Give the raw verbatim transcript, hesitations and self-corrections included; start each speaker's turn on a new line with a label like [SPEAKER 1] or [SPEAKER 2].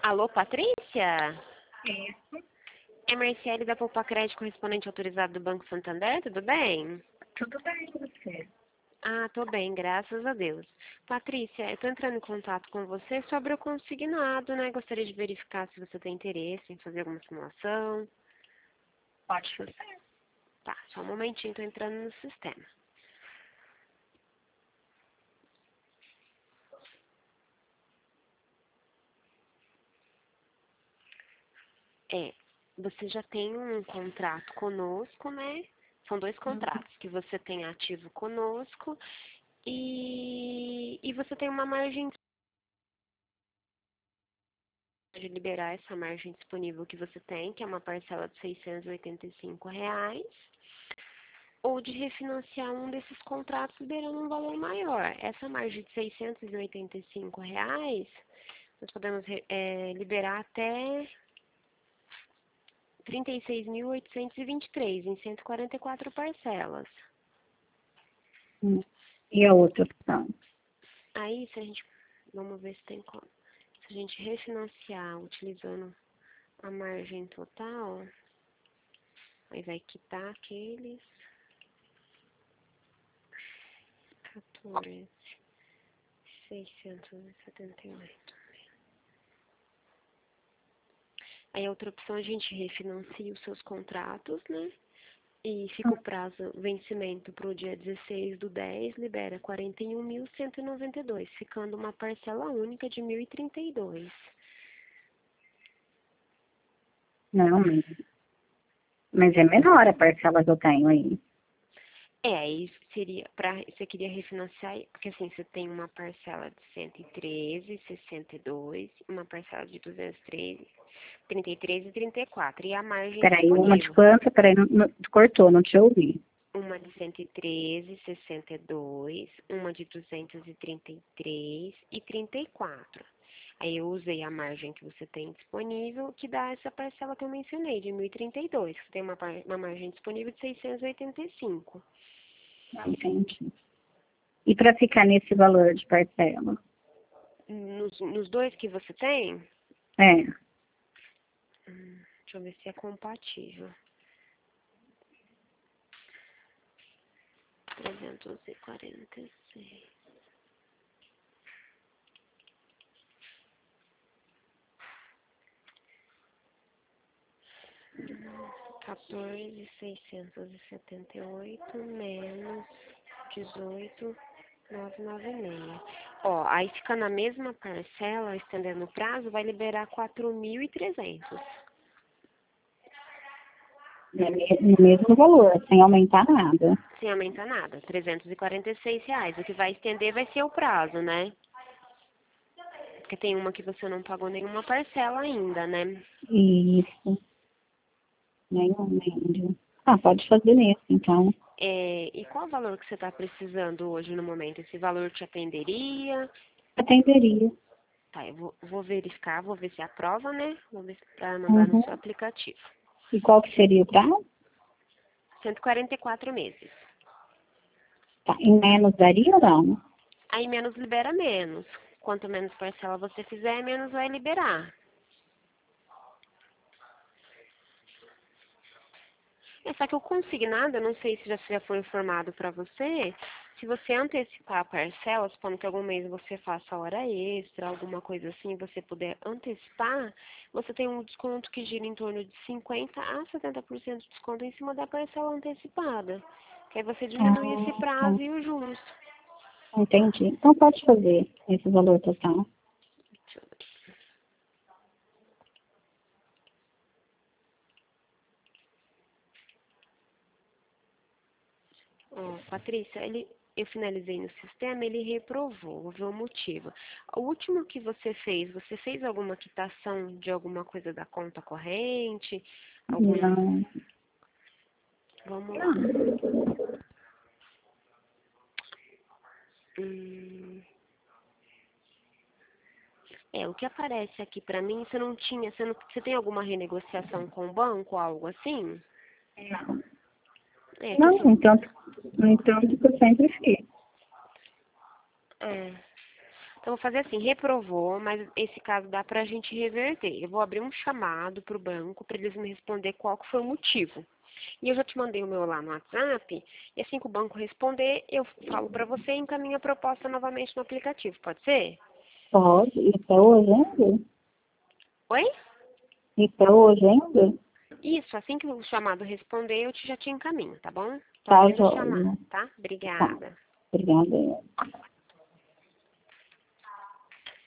[SPEAKER 1] Alô, Patrícia?
[SPEAKER 2] Isso.
[SPEAKER 1] É Marciele da Poupa Crédito, correspondente autorizado do Banco Santander, tudo bem?
[SPEAKER 2] Tudo bem com você?
[SPEAKER 1] Ah, tô bem, graças a Deus. Patrícia, eu tô entrando em contato com você sobre o consignado, né? Gostaria de verificar se você tem interesse em fazer alguma simulação.
[SPEAKER 2] Pode fazer.
[SPEAKER 1] Tá, só um momentinho, tô entrando no sistema. É, você já tem um contrato conosco, né? São dois contratos que você tem ativo conosco e, e você tem uma margem de liberar essa margem disponível que você tem, que é uma parcela de seiscentos e oitenta e cinco reais, ou de refinanciar um desses contratos liberando um valor maior. Essa margem de seiscentos e oitenta e cinco reais, nós podemos é, liberar até trinta e seis mil oitocentos e vinte e três em cento e quarenta e quatro parcelas.
[SPEAKER 2] Hum. E a outra opção?
[SPEAKER 1] Aí, se a gente, vamos ver se tem como. Se a gente refinanciar utilizando a margem total, aí vai quitar aqueles quatorze, seiscentos e setenta e oito. Aí a outra opção a gente refinancia os seus contratos, né? E fica o prazo vencimento para o dia dezesseis do dez, libera quarenta e um mil cento e noventa e dois, ficando uma parcela única de mil e trinta e dois.
[SPEAKER 2] Não, mas, mas é menor a parcela que eu tenho aí.
[SPEAKER 1] É, isso seria para você queria refinanciar, porque assim, você tem uma parcela de cento e treze, sessenta e dois, uma parcela de duzentos e treze, trinta e três e trinta e quatro, e a margem
[SPEAKER 2] Peraí, uma de
[SPEAKER 1] disponível.
[SPEAKER 2] quanto? Peraí, não, não, cortou, não te ouvi.
[SPEAKER 1] Uma de cento e treze, sessenta e dois, uma de duzentos e trinta e três e trinta e quatro. Aí eu usei a margem que você tem disponível, que dá essa parcela que eu mencionei, de mil e trinta e dois. Você tem uma, uma margem disponível de seiscentos e oitenta e cinco.
[SPEAKER 2] Não entendi. E para ficar nesse valor de parcela?
[SPEAKER 1] Nos, nos dois que você tem,
[SPEAKER 2] É,
[SPEAKER 1] hum, deixa eu ver se é compatível. trezentos e quarenta e seis. quatorze, seiscentos e setenta e oito menos dezoito, novecentos e noventa e seis. Ó, aí fica na mesma parcela, estendendo o prazo, vai liberar quatro mil e trezentos.
[SPEAKER 2] no me- no mesmo valor, sem aumentar nada.
[SPEAKER 1] Sem aumentar nada, trezentos e quarenta e seis reais. O que vai estender vai ser o prazo, né? Porque tem uma que você não pagou nenhuma parcela ainda, né?
[SPEAKER 2] Isso, nenhum médio. Ah, pode fazer nesse, então.
[SPEAKER 1] É, e qual o valor que você está precisando hoje no momento? Esse valor te atenderia?
[SPEAKER 2] Atenderia.
[SPEAKER 1] Tá, eu vou, vou verificar, vou ver se aprova, né? Vou ver para mandar no
[SPEAKER 2] Uhum.
[SPEAKER 1] seu aplicativo.
[SPEAKER 2] E qual que seria o prazo?
[SPEAKER 1] cento e quarenta e quatro meses.
[SPEAKER 2] Tá, em menos daria ou não?
[SPEAKER 1] Aí menos libera menos. Quanto menos parcela você fizer, menos vai liberar. É, só que o consignado, eu não sei se já, já foi informado para você, se você antecipar a parcela, supondo que algum mês você faça hora extra, alguma coisa assim, você puder antecipar, você tem um desconto que gira em torno de cinquenta a setenta por cento de desconto em cima da parcela antecipada. Que aí você diminui esse
[SPEAKER 2] Ah, tá.
[SPEAKER 1] prazo e os juros.
[SPEAKER 2] Entendi. Então pode fazer esse valor total.
[SPEAKER 1] Deixa eu ver. Ó, Patrícia, ele, eu finalizei no sistema, ele reprovou, vou ver o motivo. O último que você fez, você fez alguma quitação de alguma coisa da conta corrente? Algum.
[SPEAKER 2] Não.
[SPEAKER 1] Vamos lá.
[SPEAKER 2] Não.
[SPEAKER 1] Hum, é, o que aparece aqui pra mim, você não tinha, você, não, você tem alguma renegociação com o banco, algo assim?
[SPEAKER 2] Não.
[SPEAKER 1] É, que
[SPEAKER 2] Não,
[SPEAKER 1] assim,
[SPEAKER 2] então, então que eu sempre fiz.
[SPEAKER 1] é. Então, vou fazer assim, reprovou, mas esse caso dá pra gente reverter. Eu vou abrir um chamado pro banco para eles me responder qual que foi o motivo. E eu já te mandei o meu lá no WhatsApp, e assim que o banco responder, eu falo pra você e encaminho a proposta novamente no aplicativo, pode ser?
[SPEAKER 2] Pode. Isso é hoje ainda?
[SPEAKER 1] Oi?
[SPEAKER 2] Isso é hoje ainda?
[SPEAKER 1] Isso, assim que o chamado responder, eu te, já te encaminho, tá bom? Tô
[SPEAKER 2] Tá,
[SPEAKER 1] abrindo o chamado,
[SPEAKER 2] joia.
[SPEAKER 1] tá?
[SPEAKER 2] Tá.
[SPEAKER 1] Obrigada.
[SPEAKER 2] Obrigada.